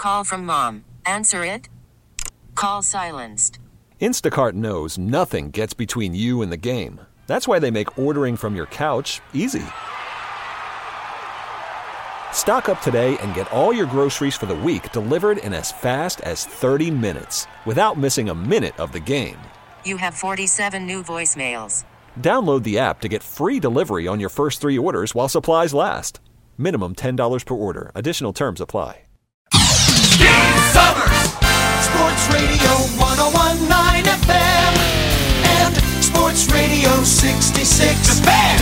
call from mom. Answer it. Call silenced. Instacart knows nothing gets between you and the game. That's why they make ordering from your couch easy. Stock up today and get all your groceries for the week delivered in as fast as 30 minutes without missing a minute of the game. You have 47 new voicemails. Download the app to get free delivery on your first 3 orders while supplies last. Minimum $10 per order. Additional terms apply. Steve Summers, Sports Radio 101.9 FM and Sports Radio 66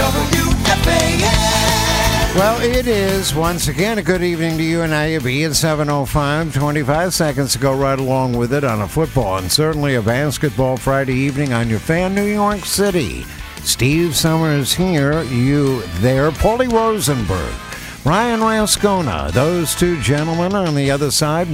WFAN. Well, it is, once again, a good evening to you and IUB at 7:05, 25 seconds to go right along with it on a football and certainly a basketball Friday evening on your fan, New York City. Steve Summers here, you there, Paulie Rosenberg, Ryan Rascona, those two gentlemen on the other side,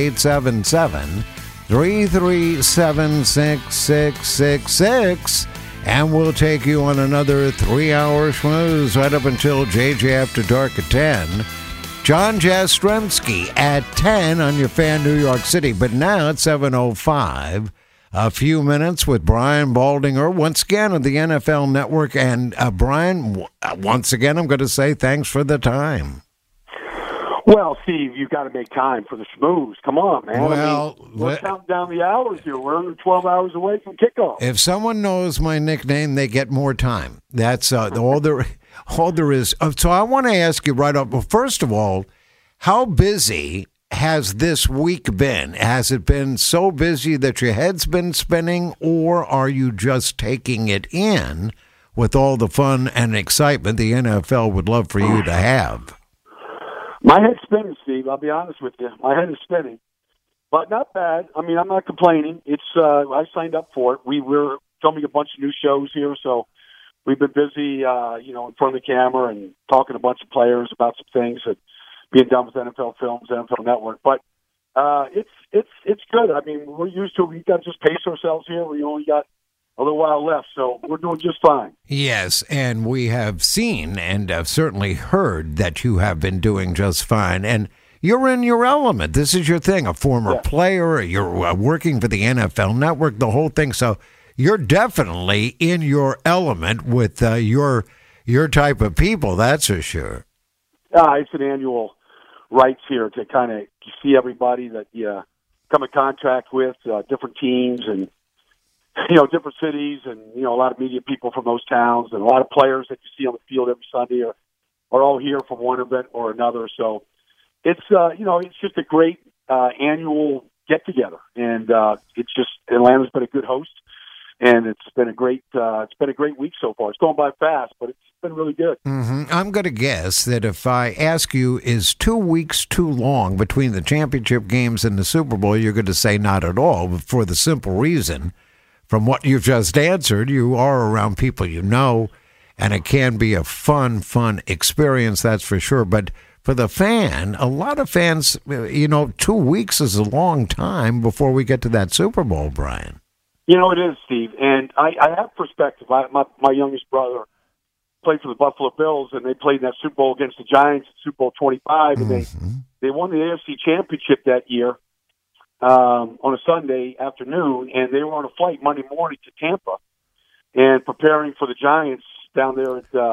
1-877-337-6666. And we'll take you on another 3-hour schmooze right up until JJ After Dark at 10. John Jastremski at 10 on your fan New York City. But now at 7:05, a few minutes with Brian Baldinger, once again on the NFL Network. And Brian, once again, I'm going to say thanks for the time. Well, Steve, you've got to make time for the schmooze. Come on, man. Well, we're counting down the hours here. We're under 12 hours away from kickoff. If someone knows my nickname, they get more time. That's all there is. So I want to ask you right up. Well, first of all, how busy has this week been? Has it been so busy that your head's been spinning, or are you just taking it in with all the fun and excitement the NFL would love for you to have? My head's spinning, Steve. I'll be honest with you. My head is spinning, but not bad. I mean, I'm not complaining. It's I signed up for it. We were filming a bunch of new shows here, so we've been busy, in front of the camera and talking to a bunch of players about some things that being done with NFL Films, NFL Network. But it's good. I mean, we're used to it. We got to just pace ourselves here. We only got a little while left, so we're doing just fine. Yes, and we have seen and have certainly heard that you have been doing just fine. And you're in your element. This is your thing, a former player. You're working for the NFL Network, the whole thing. So you're definitely in your element with your type of people, that's for sure. It's an annual rights here to kind of see everybody that you come in contact with, different teams and different cities and, a lot of media people from those towns and a lot of players that you see on the field every Sunday are all here from one event or another. So it's, it's just a great annual get-together. And Atlanta's been a good host, and it's been a great week so far. It's going by fast, but it's been really good. Mm-hmm. I'm going to guess that if I ask you, is 2 weeks too long between the championship games and the Super Bowl, you're going to say not at all, but for the simple reason, from what you've just answered, you are around people you know, and it can be a fun experience, that's for sure. But for the fan, a lot of fans, 2 weeks is a long time before we get to that Super Bowl, Brian. It is, Steve. And I have perspective. My youngest brother played for the Buffalo Bills, and they played in that Super Bowl against the Giants in Super Bowl 25, and they won the AFC Championship that year. On a Sunday afternoon, and they were on a flight Monday morning to Tampa and preparing for the Giants down there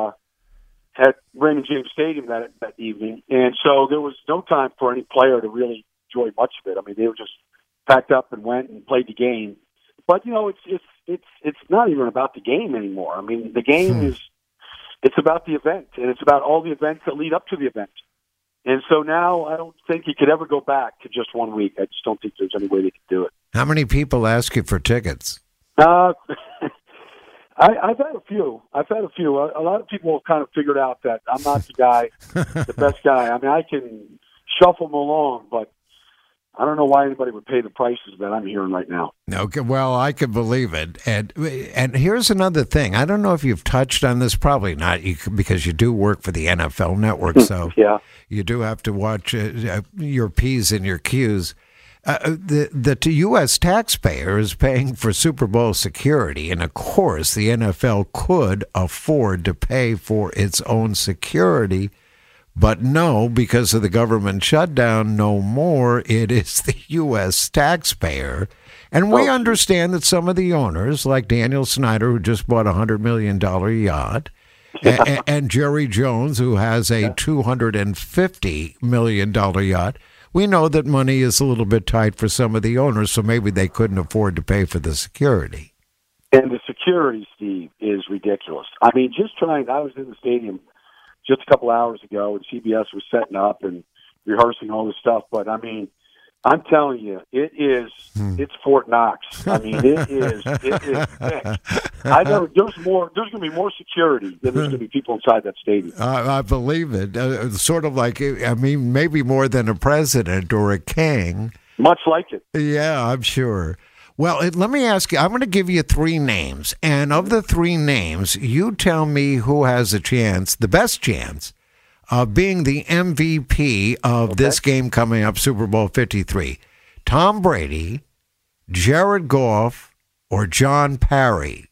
at Raymond James Stadium that evening. And so there was no time for any player to really enjoy much of it. I mean, they were just packed up and went and played the game. But it's not even about the game anymore. I mean, the game it's about the event, and it's about all the events that lead up to the event. And so now I don't think you could ever go back to just 1 week. I just don't think there's any way they could do it. How many people ask you for tickets? I've had a few. A lot of people have kind of figured out that I'm not the guy, the best guy. I mean, I can shuffle them along, but I don't know why anybody would pay the prices that I'm hearing right now. Okay, well, I could believe it. And here's another thing. I don't know if you've touched on this. Probably not, because you do work for the NFL Network, so yeah. You do have to watch your P's and your Q's. The U.S. taxpayer is paying for Super Bowl security, and of course the NFL could afford to pay for its own security. But no, because of the government shutdown, no more. It is the U.S. taxpayer. And we understand that some of the owners, like Daniel Snyder, who just bought a $100 million yacht, and Jerry Jones, who has a $250 million yacht, we know that money is a little bit tight for some of the owners, so maybe they couldn't afford to pay for the security. And the security, Steve, is ridiculous. I mean, I was in the stadium just a couple hours ago, and CBS was setting up and rehearsing all this stuff. But, I mean, I'm telling you, it's Fort Knox. I mean, it is thick. There's going to be more security than there's going to be people inside that stadium. I believe it. Sort of like, I mean, maybe more than a president or a king. Much like it. Yeah, I'm sure. Well, let me ask you, I'm going to give you 3 names. And of the 3 names, you tell me who has the best chance of being the MVP of this game coming up, Super Bowl 53. Tom Brady, Jared Goff, or John Parry?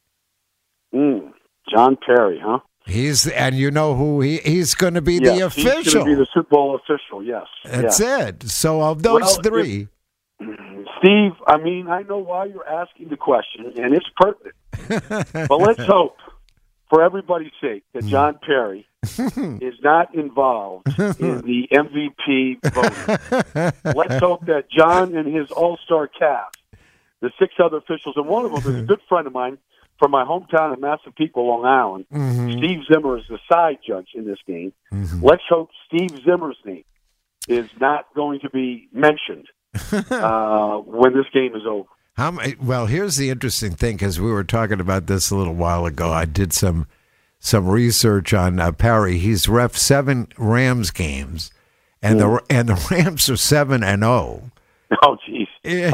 John Parry, huh? And you know who he's going to be the official. He's going to be the Super Bowl official, yes. That's it. So of those 3... Steve, I mean, I know why you're asking the question, and it's pertinent. But let's hope, for everybody's sake, that John Parry is not involved in the MVP voting. Let's hope that John and his all-star cast, the 6 other officials, and one of them is a good friend of mine from my hometown of Massapequa, Long Island. Steve Zimmer is the side judge in this game. Let's hope Steve Zimmer's name is not going to be mentioned when this game is over. Well, here's the interesting thing, because we were talking about this a little while ago. I did some research on Parry. He's ref 7 Rams games, and the Rams are 7-0. Oh, jeez.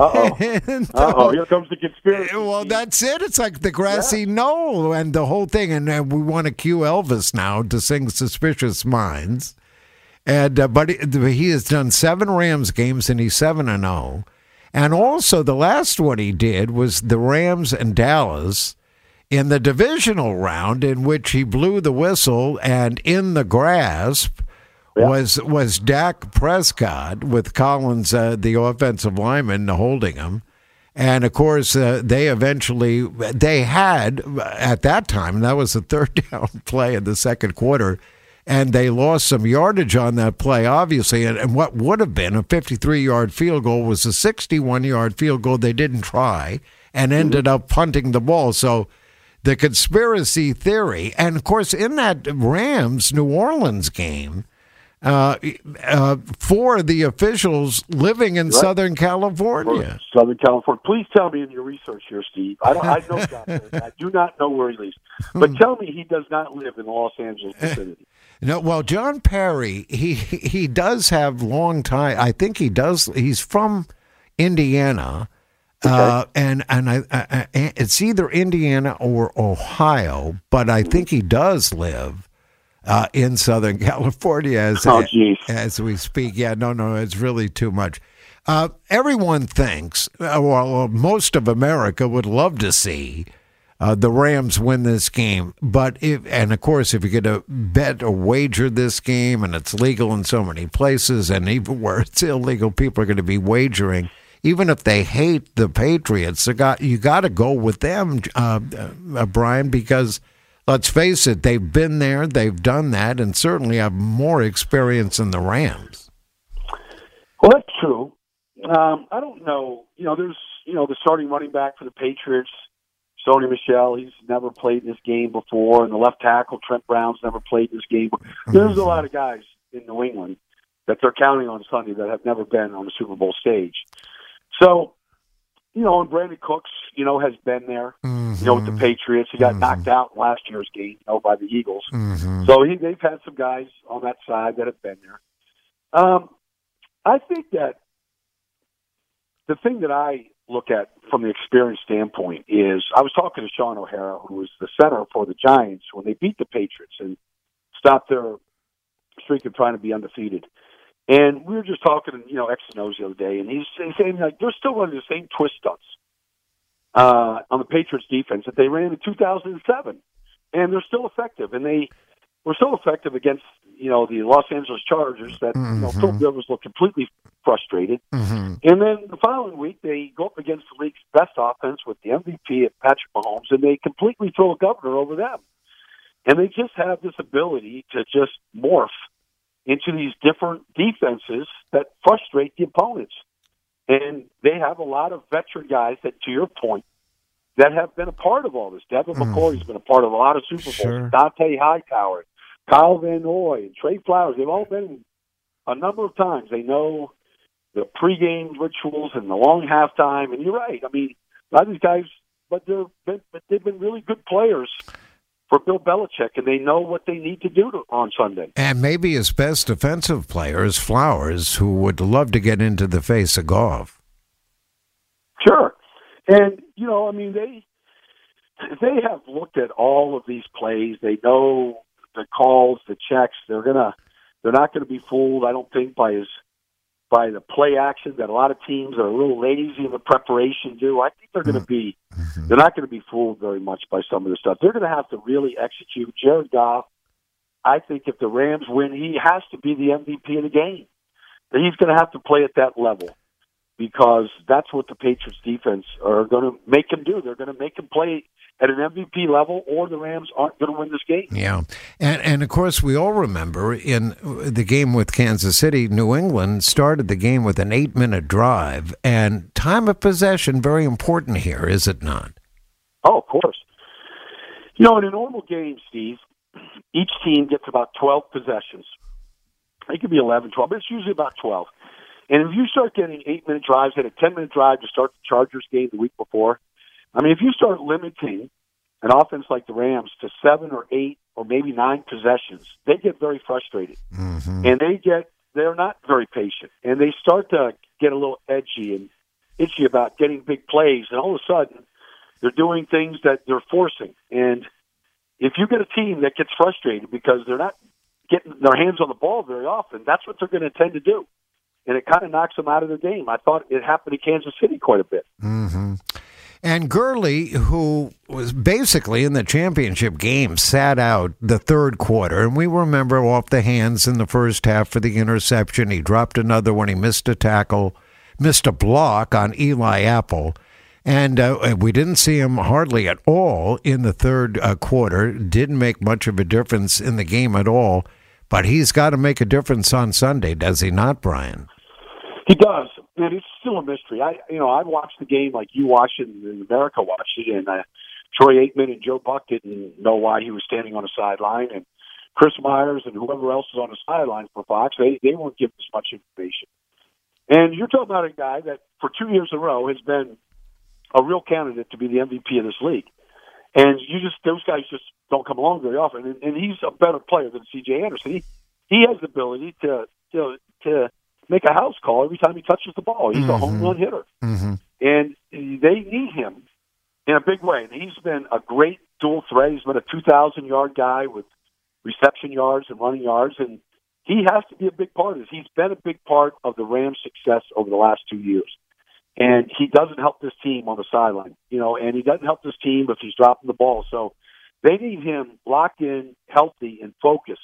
Uh-oh. Here comes the conspiracy. Well, that's it. It's like the grassy knoll and the whole thing. And we want to cue Elvis now to sing Suspicious Minds. And but he has done 7 Rams games, and he's 7-0. And also, the last one he did was the Rams and Dallas in the divisional round, in which he blew the whistle, and in the grasp was Dak Prescott with Collins, the offensive lineman, holding him. And, of course, they had, at that time, that was the 3rd down play in the second quarter, and they lost some yardage on that play, obviously. And what would have been a 53-yard field goal was a 61-yard field goal they didn't try and ended up punting the ball. So the conspiracy theory, and, of course, in that Rams-New Orleans game, for the officials living in Southern California. Southern California. Please tell me in your research here, Steve. I know John Parry. I do not know where he lives. But tell me he does not live in the Los Angeles vicinity. No, well, John Parry, he does have long time. I think he does. He's from Indiana, and it's either Indiana or Ohio. But I think he does live in Southern California as we speak. Yeah, no, it's really too much. Everyone thinks, well, most of America would love to see the Rams win this game. And of course, if you're going to bet or wager this game, and it's legal in so many places, and even where it's illegal, people are going to be wagering. Even if they hate the Patriots, you got to go with them, Brian, because let's face it, they've been there, they've done that, and certainly have more experience than the Rams. Well, that's true. I don't know. There's the starting running back for the Patriots, Sony Michel, he's never played this game before, and the left tackle, Trent Brown's never played this game. There's a lot of guys in New England that they're counting on Sunday that have never been on the Super Bowl stage. So, and Brandon Cooks, has been there, with the Patriots. He got knocked out last year's game, by the Eagles. So they've had some guys on that side that have been there. I think that the thing that I look at from the experience standpoint is I was talking to Sean O'Hara, who was the center for the Giants when they beat the Patriots and stopped their streak of trying to be undefeated. And we were just talking, X and O's the other day, and he's saying they're still running the same twist stunts on the Patriots defense that they ran in 2007, and they're still effective. And they were so effective against, the Los Angeles Chargers that, Phil Rivers looked completely frustrated. Mm-hmm. And then the following week, they go up against the league's best offense with the MVP at Patrick Mahomes, and they completely throw a governor over them. And they just have this ability to just morph into these different defenses that frustrate the opponents. And they have a lot of veteran guys that, to your point, that have been a part of all this. Devin McCourty's been a part of a lot of Super Bowls. Sure. Dante Hightower, Kyle Van Noy, and Trey Flowers. They've all been a number of times. They know the pregame rituals and the long halftime. And you're right. I mean, a lot of these guys, but they've been really good players for Bill Belichick, and they know what they need to do on Sunday. And maybe his best defensive player is Flowers, who would love to get into the face of Goff. Sure. And, I mean, they have looked at all of these plays. They know the calls, the checks. They're not going to be fooled, I don't think, by the play action that a lot of teams that are a little lazy in the preparation do. I think they're going to be they're not going to be fooled very much by some of the stuff. They're going to have to really execute. Jared Goff, I think if the Rams win, he has to be the MVP of the game. He's going to have to play at that level because that's what the Patriots defense are going to make him do. They're going to make him play at an MVP level, or the Rams aren't going to win this game. Yeah. And of course, we all remember in the game with Kansas City, New England started the game with an 8-minute drive. And time of possession, very important here, is it not? Oh, of course. In a normal game, Steve, each team gets about 12 possessions. It could be 11, 12, but it's usually about 12. And if you start getting 8-minute drives and a 10-minute drive to start the Chargers game the week before, I mean, if you start limiting an offense like the Rams to 7 or 8 or maybe 9 possessions, they get very frustrated. Mm-hmm. And they're not very patient. And they start to get a little edgy and itchy about getting big plays. And all of a sudden, they're doing things that they're forcing. And if you get a team that gets frustrated because they're not getting their hands on the ball very often, that's what they're going to tend to do. And it kind of knocks them out of the game. I thought it happened to Kansas City quite a bit. Mm-hmm. And Gurley, who was basically in the championship game, sat out the third quarter. And we remember off the hands in the first half for the interception. He dropped another one. He missed a tackle, missed a block on Eli Apple. And we didn't see him hardly at all in the third quarter. Didn't make much of a difference in the game at all. But he's got to make a difference on Sunday, does he not, Brian? He does, and it's still a mystery. I watched the game like you watched it and America watched it, and Troy Aikman and Joe Buck didn't know why he was standing on the sideline, and Chris Myers and whoever else was on the sideline for Fox, they weren't given as much information. And you're talking about a guy that for 2 years in a row has been a real candidate to be the MVP of this league. And those guys just don't come along very often. And he's a better player than C.J. Anderson. He has the ability to make a house call every time he touches the ball. He's a home run hitter. Mm-hmm. And they need him in a big way. And he's been a great dual threat. He's been a 2,000-yard guy with reception yards and running yards. And he has to be a big part of this. He's been a big part of the Rams' success over the last 2 years. And he doesn't help this team on the sideline, and he doesn't help this team if he's dropping the ball. So they need him locked in, healthy, and focused,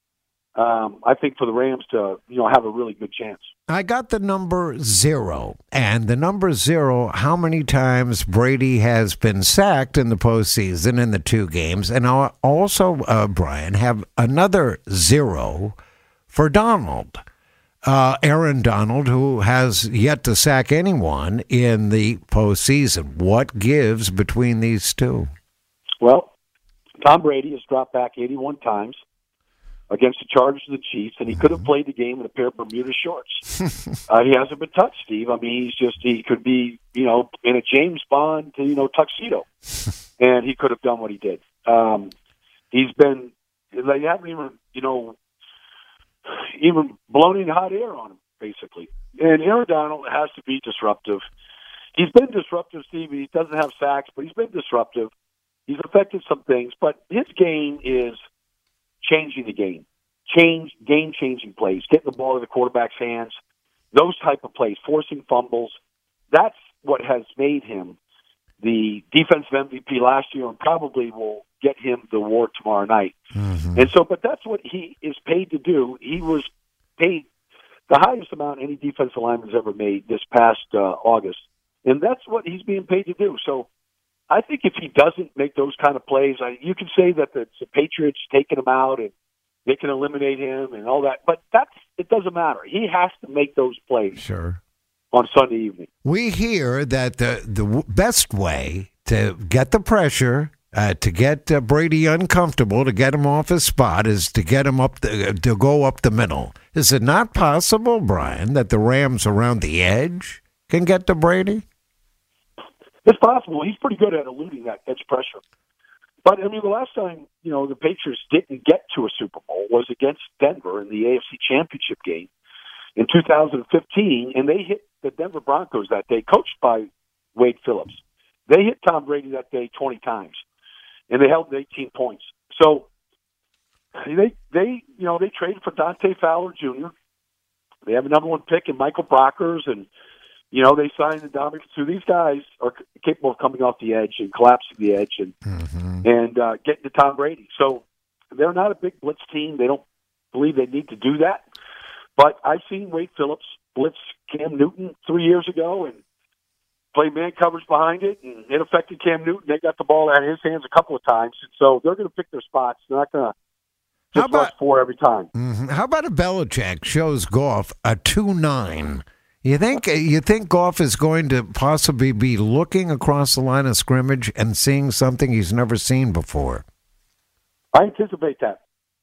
I think, for the Rams to, have a really good chance. I got the number 0. And the number 0, how many times Brady has been sacked in the postseason in the 2 games. And I'll also, Brian, have another 0 for Donald. Aaron Donald, who has yet to sack anyone in the postseason. What gives between these two? Well, Tom Brady has dropped back 81 times against the Chargers and the Chiefs, and he could have played the game in a pair of Bermuda shorts. He hasn't been touched, Steve. I mean, he could be, in a James Bond, tuxedo, and he could have done what he did. He's been, they haven't even blown in hot air on him, basically. And Aaron Donald has to be disruptive. He's been disruptive, Steve. He doesn't have sacks, but he's been disruptive. He's affected some things, but his game is changing the game. Game-changing plays, getting the ball in the quarterback's hands, those type of plays, forcing fumbles. That's what has made him the defensive MVP last year and probably will get him the award tomorrow night. Mm-hmm. And so, but that's what he is paid to do. He was paid the highest amount any defensive lineman's ever made this past August. And that's what he's being paid to do. So I think if he doesn't make those kind of plays, you can say that the Patriots taking him out and they can eliminate him and all that. But it doesn't matter. He has to make those plays. Sure. On Sunday evening. We hear that the best way to get the pressure, to get Brady uncomfortable, to get him off his spot, is to get him to go up the middle. Is it not possible, Brian, that the Rams around the edge can get to Brady? It's possible. He's pretty good at eluding that edge pressure. But, I mean, the last time, the Patriots didn't get to a Super Bowl was against Denver in the AFC Championship game in 2015, and they hit the Denver Broncos that day, coached by Wade Phillips. They hit Tom Brady that day 20 times, and they held 18 points. So they traded for Dante Fowler Jr. They have a number one pick in Michael Brockers, and they signed Ndamukong Suh. These guys are capable of coming off the edge and collapsing the edge and getting to Tom Brady. So they're not a big blitz team. They don't believe they need to do that. But I've seen Wade Phillips blitz Cam Newton 3 years ago and play man coverage behind it, and it affected Cam Newton. They got the ball out of his hands a couple of times, and so they're going to pick their spots. They're not going to just rush four every time. Mm-hmm. How about if Belichick shows Goff a 2-9? You think Goff is going to possibly be looking across the line of scrimmage and seeing something he's never seen before? I anticipate that.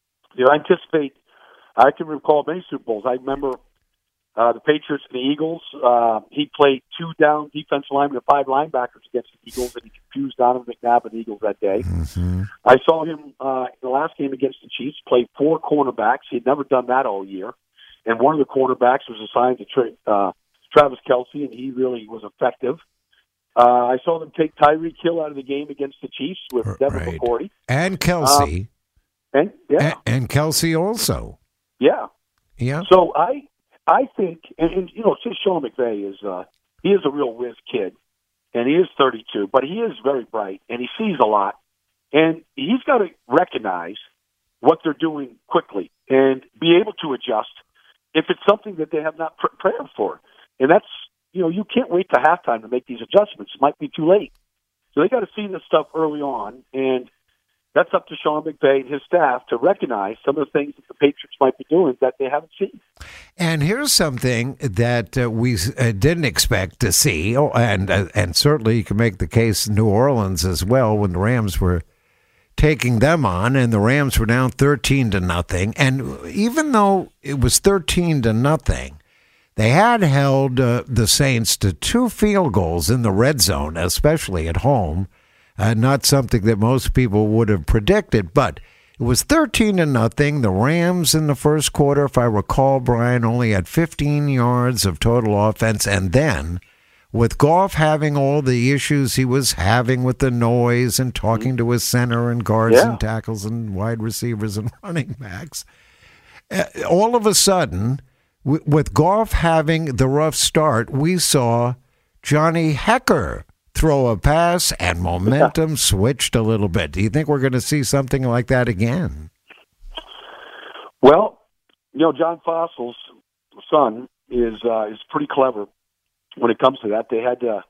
I can recall many Super Bowls. I remember the Patriots and the Eagles. He played 2 down defensive linemen and 5 linebackers against the Eagles, and he confused Donovan McNabb and the Eagles that day. Mm-hmm. I saw him in the last game against the Chiefs play 4 cornerbacks. He'd never done that all year. And one of the cornerbacks was assigned to Travis Kelce, and he really was effective. I saw them take Tyreek Hill out of the game against the Chiefs with Devin McCourty. And Kelce. And Kelce also. Yeah. Yeah. So I think, and Sean McVay he is a real whiz kid, and he is 32, but he is very bright, and he sees a lot, and he's got to recognize what they're doing quickly and be able to adjust if it's something that they have not prepared for. And that's, you can't wait to halftime to make these adjustments. It might be too late. So they got to see this stuff early on, and that's up to Sean McVay and his staff to recognize some of the things that the Patriots might be doing that they haven't seen. And here's something that we didn't expect to see, and certainly you can make the case in New Orleans as well when the Rams were taking them on, and the Rams were down 13-0. And even though it was 13-0, they had held the Saints to 2 field goals in the red zone, especially at home. Not something that most people would have predicted, but it was 13-0. The Rams in the first quarter, if I recall, Brian, only had 15 yards of total offense. And then, with Goff having all the issues he was having with the noise and talking to his center and guards and tackles and wide receivers and running backs, all of a sudden, with Goff having the rough start, we saw Johnny Hekker throw a pass and momentum switched a little bit. Do you think we're going to see something like that again? Well, John Fossil's son is pretty clever when it comes to that. They had to,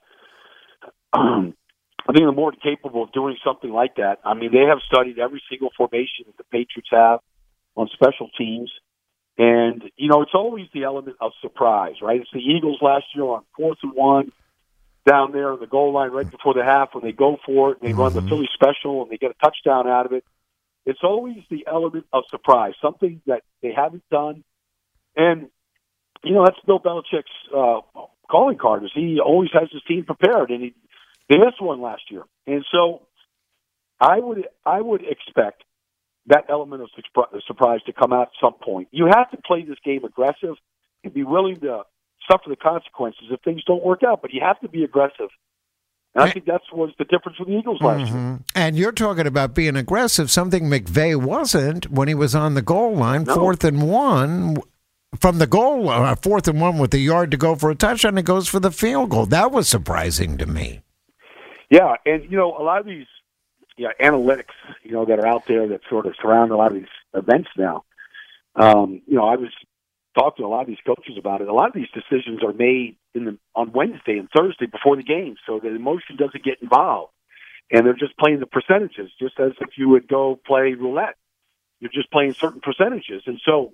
I think they're more capable of doing something like that. I mean, they have studied every single formation that the Patriots have on special teams. And, it's always the element of surprise, right? It's the Eagles last year on 4th and 1 down there on the goal line right before the half when they go for it and they run the Philly special and they get a touchdown out of it. It's always the element of surprise, something that they haven't done. And, that's Bill Belichick's calling card is he always has his team prepared, and they missed one last year. And so I would expect that element of surprise to come out at some point. You have to play this game aggressive and be willing to suffer the consequences if things don't work out, but you have to be aggressive. And I think that was the difference with the Eagles last year. And you're talking about being aggressive, something McVay wasn't when he was on the goal line, 4th and 1. From the goal, 4th and 1 with a yard to go for a touchdown, it goes for the field goal. That was surprising to me. Yeah, and, a lot of these analytics, that are out there that sort of surround a lot of these events now. I was talking to a lot of these coaches about it. A lot of these decisions are made on Wednesday and Thursday before the game, so the emotion doesn't get involved. And they're just playing the percentages, just as if you would go play roulette. You're just playing certain percentages. And so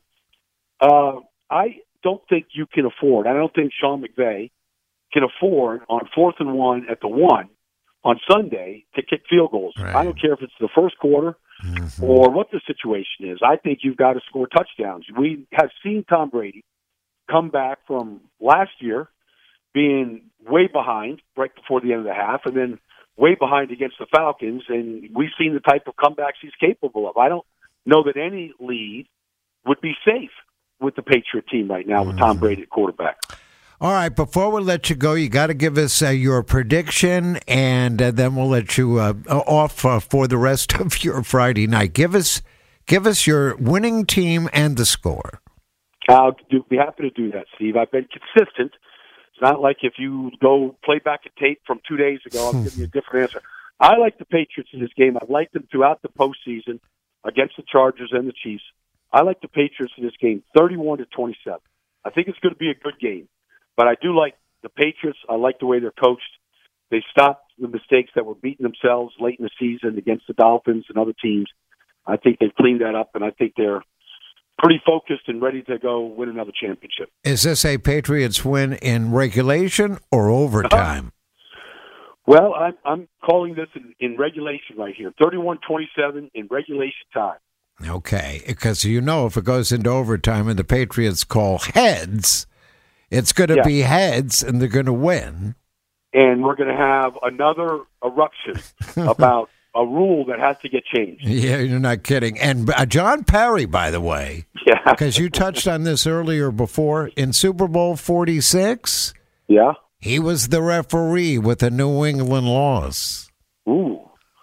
I don't think you can afford, I don't think Sean McVay can afford on 4th and 1 at the 1 on Sunday to kick field goals. Right. I don't care if it's the first quarter or what the situation is. I think you've got to score touchdowns. We have seen Tom Brady come back from last year being way behind right before the end of the half and then way behind against the Falcons, and we've seen the type of comebacks he's capable of. I don't know that any lead would be safe with the Patriot team right now with Tom Brady at quarterback. All right, before we let you go, you got to give us your prediction, and then we'll let you off for the rest of your Friday night. Give us your winning team and the score. I'll be happy to do that, Steve. I've been consistent. It's not like if you go play back a tape from 2 days ago, I'm giving you a different answer. I like the Patriots in this game. I've liked them throughout the postseason against the Chargers and the Chiefs. I like the Patriots in this game, 31-27. I think it's going to be a good game. But I do like the Patriots. I like the way they're coached. They stopped the mistakes that were beating themselves late in the season against the Dolphins and other teams. I think they've cleaned that up, and I think they're pretty focused and ready to go win another championship. Is this a Patriots win in regulation or overtime? Well, I'm calling this in regulation right here, 31-27 in regulation time. Okay, because if it goes into overtime and the Patriots call heads, it's going to be heads and they're going to win. And we're going to have another eruption about a rule that has to get changed. Yeah, you're not kidding. And John Parry, by the way, because you touched on this earlier before, in Super Bowl 46, he was the referee with the New England loss. Ooh.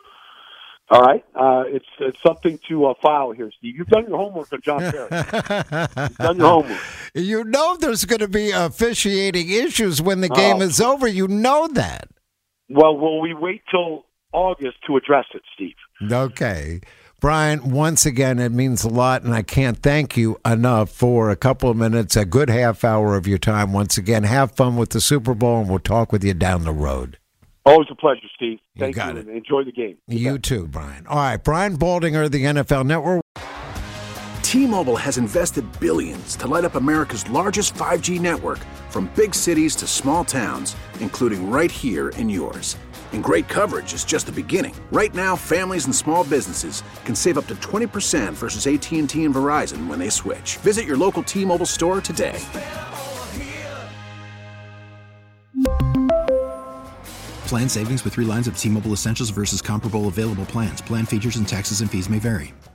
All right. It's something to file here, Steve. You've done your homework on John Parry. You've done your homework. There's going to be officiating issues when the game is over. You know that. Well, will we wait till August to address it, Steve? Okay. Brian, once again, it means a lot, and I can't thank you enough for a couple of minutes, a good half hour of your time. Once again, have fun with the Super Bowl, and we'll talk with you down the road. Always a pleasure, Steve. Thank you. And enjoy the game. You too, Brian. All right, Brian Baldinger, the NFL Network. T-Mobile has invested billions to light up America's largest 5G network, from big cities to small towns, including right here in yours. And great coverage is just the beginning. Right now, families and small businesses can save up to 20% versus AT&T and Verizon when they switch. Visit your local T-Mobile store today. Plan savings with 3 lines of T-Mobile Essentials versus comparable available plans. Plan features and taxes and fees may vary.